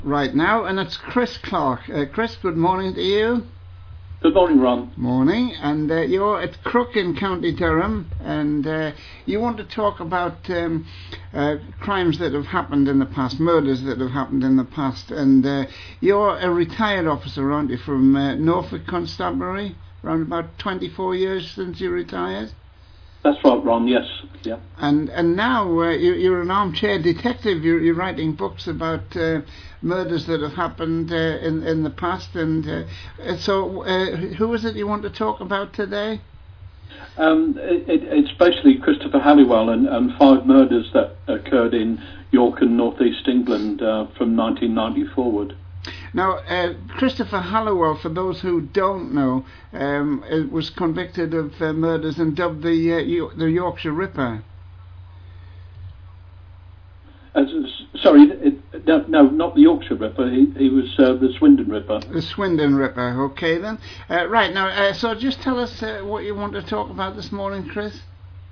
right now, and it's Chris Clark. Chris, good morning to you. Good morning, Ron. Morning, and you're at Crook in County Durham, and you want to talk about crimes that have happened in the past, murders that have happened in the past, and you're a retired officer, aren't you, from Norfolk Constabulary? Around about 24 years since you retired? That's right, Ron, yes. Yeah. And now you're an armchair detective. You're writing books about murders that have happened in the past. And so who is it you want to talk about today? It's basically Christopher Halliwell and 5 murders that occurred in York and North East England from 1990 forward. Now, Christopher Halliwell, for those who don't know, was convicted of murders and dubbed the Yorkshire Ripper. Sorry, no, not the Yorkshire Ripper. He was the Swindon Ripper. The Swindon Ripper. Okay then. Right now, so just tell us what you want to talk about this morning, Chris.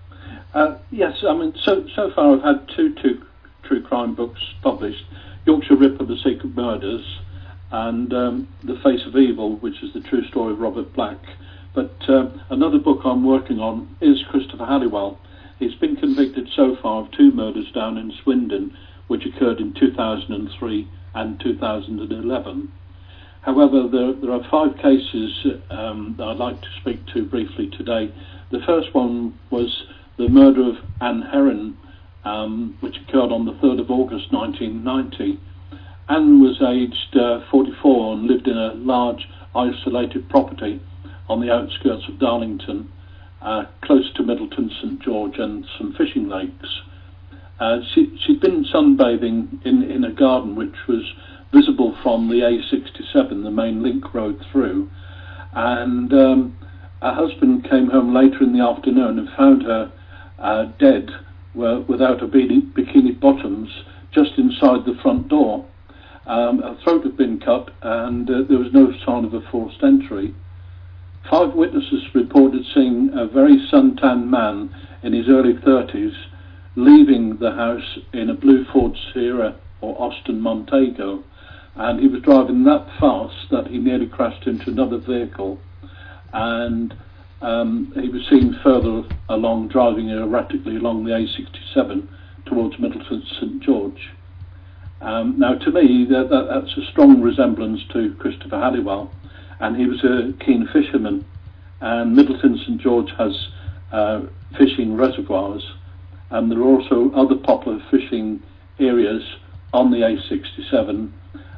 Yes, I mean, so far I've had two true crime books published: Yorkshire Ripper, The Secret Murders, and The Face of Evil, which is the true story of Robert Black. But another book I'm working on is Christopher Halliwell. He's been convicted so far of 2 murders down in Swindon, which occurred in 2003 and 2011. However, there are 5 cases that I'd like to speak to briefly today. The first one was the murder of Anne Heron, which occurred on the 3rd of August 1990. Anne was aged 44 and lived in a large isolated property on the outskirts of Darlington, close to Middleton St George and some fishing lakes. She'd been sunbathing in a garden which was visible from the A67, the main link road through, and her husband came home later in the afternoon and found her dead without her bikini bottoms just inside the front door. Her throat had been cut and there was no sign of a forced entry. 5 witnesses reported seeing a very suntanned man in his early 30s leaving the house in a blue Ford Sierra or Austin Montego, and he was driving that fast that he nearly crashed into another vehicle, and he was seen further along, driving erratically along the A67 towards Middleton St George. Now, to me, that's a strong resemblance to Christopher Halliwell, and he was a keen fisherman, and Middleton St George has fishing reservoirs, and there are also other popular fishing areas on the A67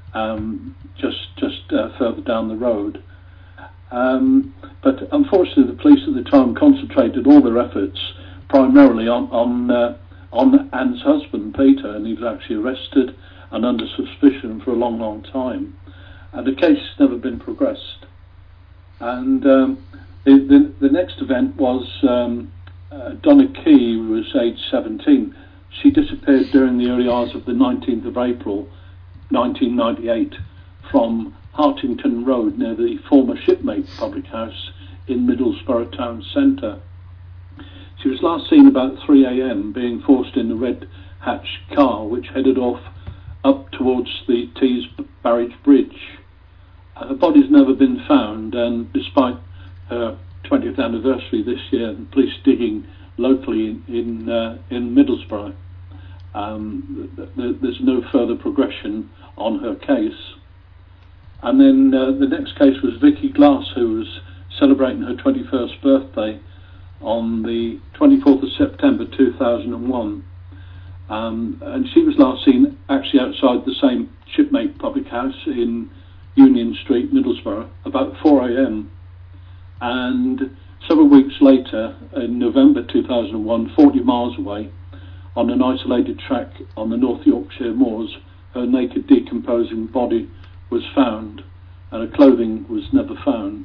just further down the road. But unfortunately, the police at the time concentrated all their efforts primarily on Anne's husband, Peter, and he was actually arrested and under suspicion for a long time. And the case has never been progressed. And the next event was Donna Key, who was aged 17. She disappeared during the early hours of the 19th of April 1998 from Hartington Road near the former Shipmate public house in Middlesbrough town centre. She was last seen about 3 a.m. being forced in a red hatch car which headed off up towards the Tees Barrage Bridge. Her body's never been found, and despite her 20th anniversary this year, the police digging locally in Middlesbrough, there's no further progression on her case. And then the next case was Vicky Glass, who was celebrating her 21st birthday on the 24th of September 2001. And she was last seen actually outside the same Shipmate public house in Union Street, Middlesbrough, about 4 a.m. And several weeks later, in November 2001, 40 miles away, on an isolated track on the North Yorkshire moors, her naked, decomposing body was found, and her clothing was never found.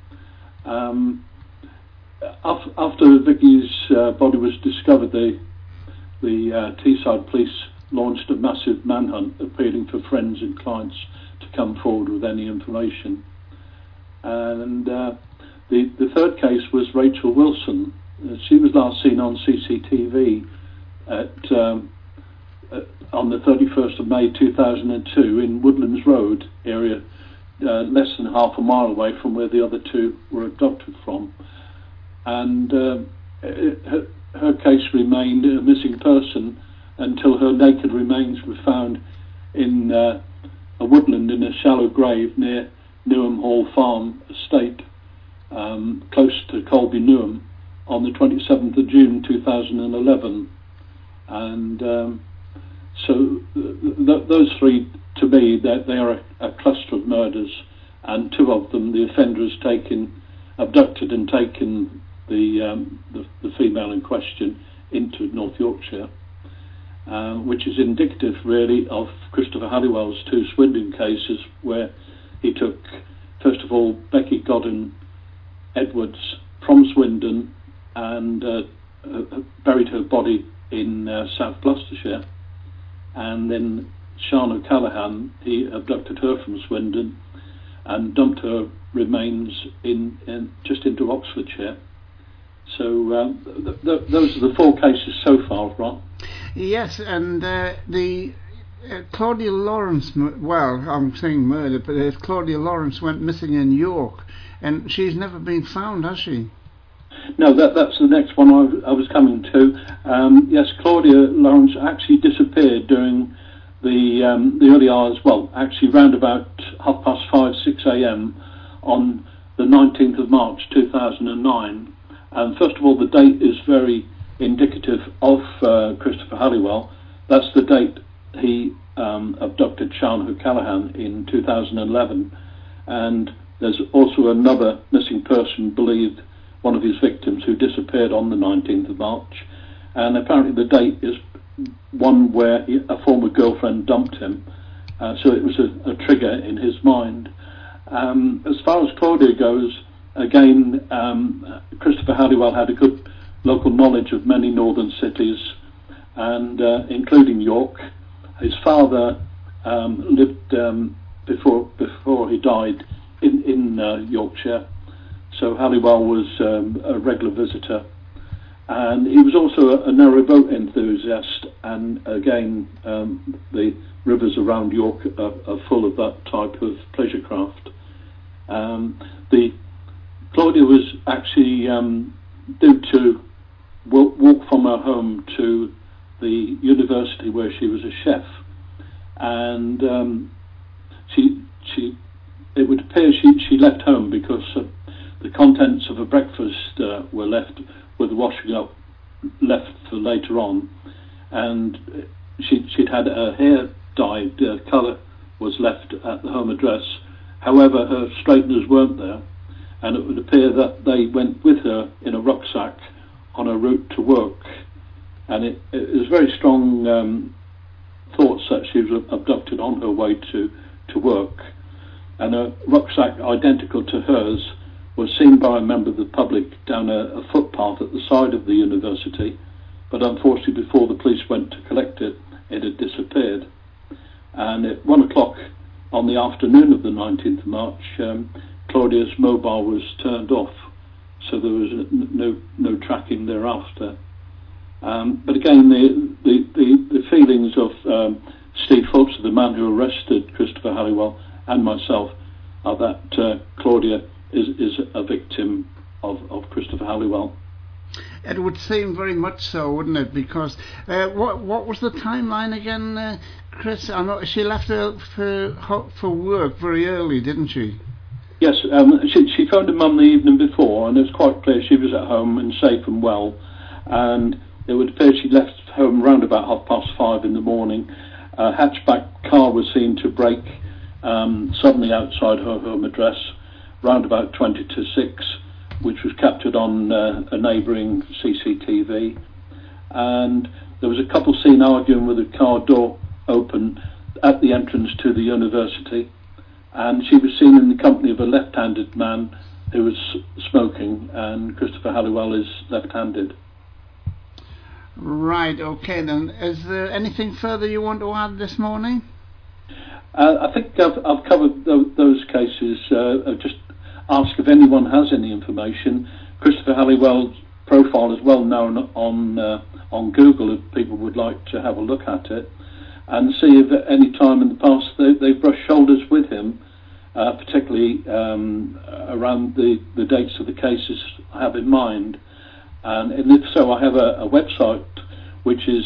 After Vicky's body was discovered, the Teesside police launched a massive manhunt, appealing for friends and clients to come forward with any information. And the third case was Rachel Wilson. She was last seen on CCTV at on the 31st of May 2002 in Woodlands Road area, less than half a mile away from where the other two were abducted from. And her case remained a missing person until her naked remains were found in a woodland in a shallow grave near Newham Hall Farm Estate, close to Colby Newham, on the 27th of June 2011. And so those three, to me, they are a cluster of murders, and two of them, the offender has abducted and taken the female in question into North Yorkshire, which is indicative really of Christopher Halliwell's two Swindon cases, where he took, first of all, Becky Godden Edwards from Swindon and buried her body in South Gloucestershire, and then Sian O'Callaghan, he abducted her from Swindon and dumped her remains just into Oxfordshire. So those are the four cases so far, Ron. Yes, and the Claudia Lawrence, well, I'm saying murder, but Claudia Lawrence went missing in York, and she's never been found, has she? No, that's the next one I was coming to. Yes, Claudia Lawrence actually disappeared during the early hours, well, actually round about 5:30, 6 a.m. on the 19th of March 2009. And first of all, the date is very indicative of Christopher Halliwell. That's the date he abducted Sian O'Callaghan in 2011. And there's also another missing person believed, one of his victims, who disappeared on the 19th of March. And apparently the date is one where a former girlfriend dumped him. So it was a trigger in his mind. As far as Claudia goes, again, Christopher Halliwell had a good local knowledge of many northern cities, and including York. His father lived before he died in Yorkshire, so Halliwell was a regular visitor, and he was also a narrowboat enthusiast. And again, the rivers around York are full of that type of pleasure craft. Claudia was actually due to walk from her home to the university where she was a chef, and it would appear she left home because the contents of her breakfast were left with the washing up left for later on, and she'd had her hair dyed, colour was left at the home address. However, her straighteners weren't there, and it would appear that they went with her in a rucksack on her route to work. And it was very strong thoughts that she was abducted on her way to work. And a rucksack identical to hers was seen by a member of the public down a footpath at the side of the university, but unfortunately before the police went to collect it, it had disappeared. And at 1 o'clock on the afternoon of the 19th of March, Claudia's mobile was turned off, so there was no tracking thereafter. But again, the feelings of Steve Phillips, the man who arrested Christopher Halliwell, and myself, are that Claudia is a victim of Christopher Halliwell. It would seem very much so, wouldn't it? Because what was the timeline again, Chris? I know she left for work very early, didn't she? Yes, she phoned her mum the evening before, and it was quite clear she was at home and safe and well. And it would appear she left home round about 5:30 in the morning. A hatchback car was seen to brake suddenly outside her home address round about 20 to 6, which was captured on a neighbouring CCTV. And there was a couple seen arguing with the car door open at the entrance to the university, and she was seen in the company of a left-handed man who was smoking, and Christopher Halliwell is left-handed. Right, okay then. Is there anything further you want to add this morning? I think I've covered those cases. I've just asked if anyone has any information. Christopher Halliwell's profile is well known on Google if people would like to have a look at it. and see if at any time in the past they've brushed shoulders with him, particularly around the dates of the cases I have in mind. And if so, I have a website which is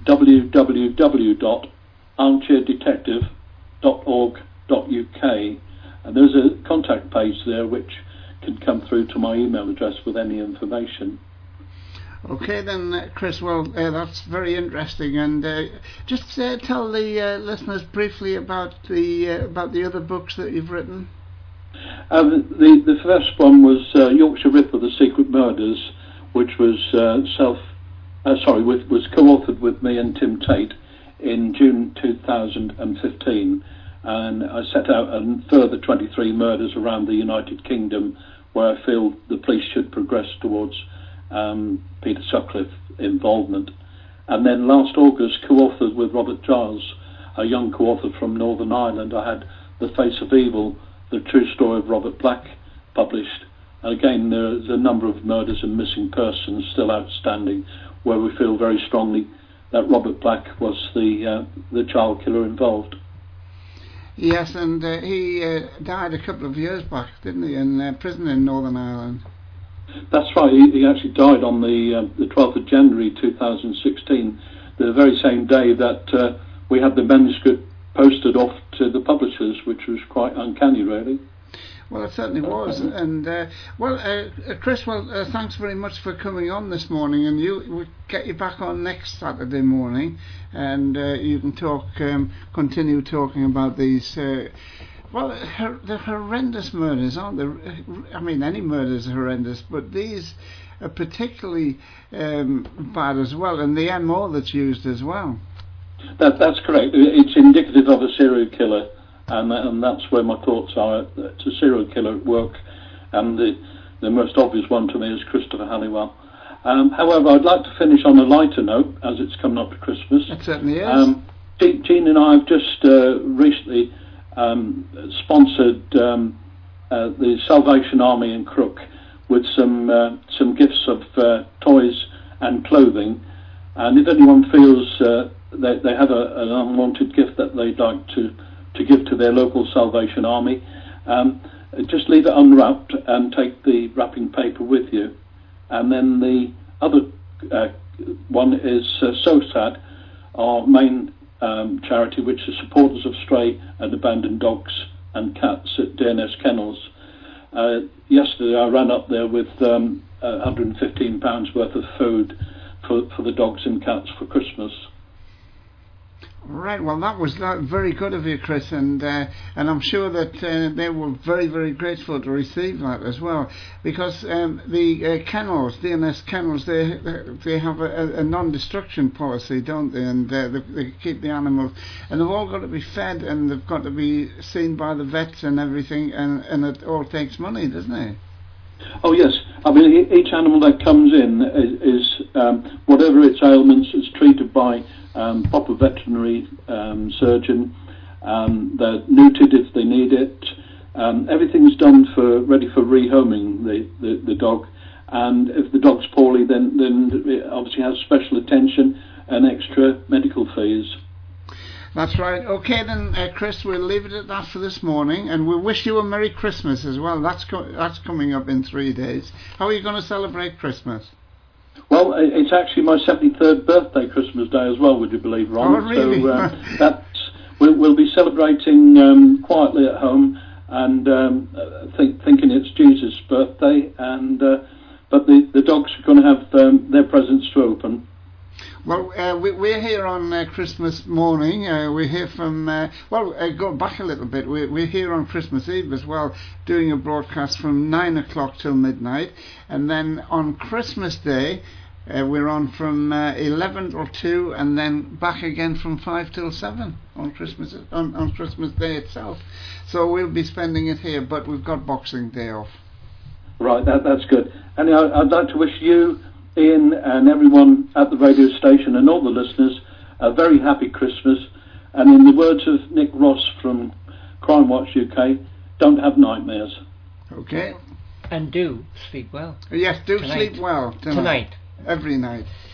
www.armchair.detective.org.uk, and there's a contact page there which can come through to my email address with any information. Okay then, Chris, well, that's very interesting, and just tell the listeners briefly about the other books that you've written. The first one was Yorkshire Ripper: The Secret Murders, which was was co-authored with me and Tim Tate in June 2015, and I set out a further 23 murders around the United Kingdom where I feel the police should progress towards Peter Sutcliffe involvement. And then last August, co-authored with Robert Giles, a young co-author from Northern Ireland, I had The Face of Evil: The True Story of Robert Black published. And again, there's a number of murders and missing persons still outstanding where we feel very strongly that Robert Black was the child killer involved. Yes, and he died a couple of years back, didn't he, in prison in Northern Ireland? That's right. He actually died on the 12th of January 2016, the very same day that we had the manuscript posted off to the publishers, which was quite uncanny, really. Well, it certainly was. And Chris, thanks very much for coming on this morning, and we'll get you back on next Saturday morning, and you can continue talking about these the horrendous murders, aren't they? I mean, any murders are horrendous, but these are particularly bad as well, and the MO that's used as well. That's correct. It's indicative of a serial killer. And that's where my thoughts are. It's a serial killer at work, and the most obvious one to me is Christopher Halliwell. However, I'd like to finish on a lighter note, as it's coming up to Christmas. It certainly is. Jean and I have just recently sponsored the Salvation Army in Crook with some gifts of toys and clothing, and if anyone feels they have an unwanted gift that they'd like to give to their local Salvation Army, just leave it unwrapped and take the wrapping paper with you. And then the other one is SOSAD, our main charity, which is supporters of stray and abandoned dogs and cats at DNS Kennels. Yesterday I ran up there with £115 worth of food for the dogs and cats for Christmas. Right, well, that was very good of you, Chris, and I'm sure that they were very, very grateful to receive that as well, because the kennels, DNS Kennels, they have a non-destruction policy, don't they? And they keep the animals, and they've all got to be fed, and they've got to be seen by the vets and everything, and it all takes money, doesn't it? Oh yes, I mean each animal that comes in is whatever its ailments is treated by proper veterinary surgeon. They're neutered if they need it. Everything's done ready for rehoming the dog, and if the dog's poorly, then it obviously has special attention and extra medical fees. That's right. Okay then, Chris, we'll leave it at that for this morning, and we wish you a Merry Christmas as well. That's coming up in 3 days. How are you going to celebrate Christmas? Well, it's actually my 73rd birthday, Christmas Day as well, would you believe, Ron? Oh, really? So we'll be celebrating quietly at home, and thinking it's Jesus' birthday, and but the dogs are going to have their presents to open. Well, we're here on Christmas morning. We're here from, go back a little bit. We're here on Christmas Eve as well, doing a broadcast from 9 o'clock till midnight. And then on Christmas Day, we're on from 11 till 2, and then back again from 5 till 7 on Christmas Day itself. So we'll be spending it here, but we've got Boxing Day off. Right, that's good. And I'd like to wish you, Ian, and everyone at the radio station and all the listeners a very happy Christmas, and in the words of Nick Ross from Crime Watch UK, don't have nightmares. Okay. And do sleep well. Yes, do sleep well tonight. Every night.